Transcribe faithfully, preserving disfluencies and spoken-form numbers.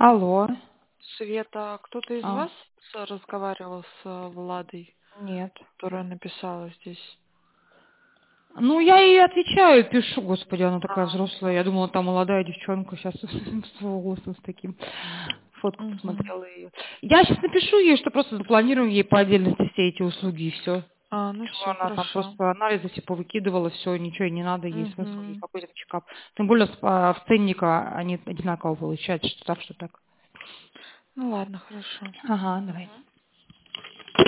Алло. Света, кто-то из А, вас с- разговаривал с э, Владой, нет. которая написала здесь? Ну, я ей отвечаю, пишу, господи, она такая А, взрослая. Я думала, там молодая девчонка сейчас с волосом с таким. Фотку угу. посмотрела ее. Я сейчас напишу ей, что просто запланируем ей по отдельности все эти услуги и все. А, ну Что все, она там хорошо. просто анализы типа выкидывала, все, ничего ей не надо, ей смысл, ей Угу. какой-то чекап. Тем более с- а, в ценника они одинаково получаются, что так, что так. Ну ладно, хорошо. Ага, давай.